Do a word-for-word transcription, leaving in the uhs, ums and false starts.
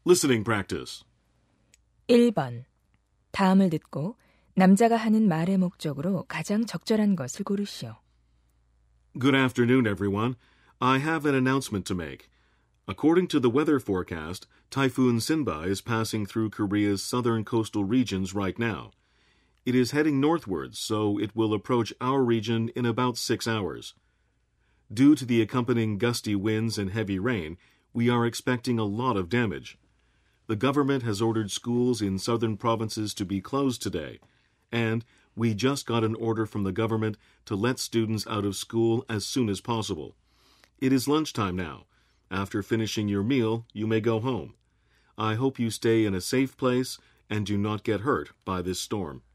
Listening practice. 일 번. 다음을 듣고 남자가 하는 말의 목적으로 가장 적절한 것을 고르시오. Good afternoon, everyone. I have an announcement to make. According to the weather forecast, Typhoon Sinba is passing through Korea's southern coastal regions right now. It is heading northwards, so it will approach our region in about six hours. Due to the accompanying gusty winds and heavy rain, we are expecting a lot of damage. The government has ordered schools in southern provinces to be closed today, and we just got an order from the government to let students out of school as soon as possible. It is lunchtime now. After finishing your meal, you may go home. I hope you stay in a safe place and do not get hurt by this storm.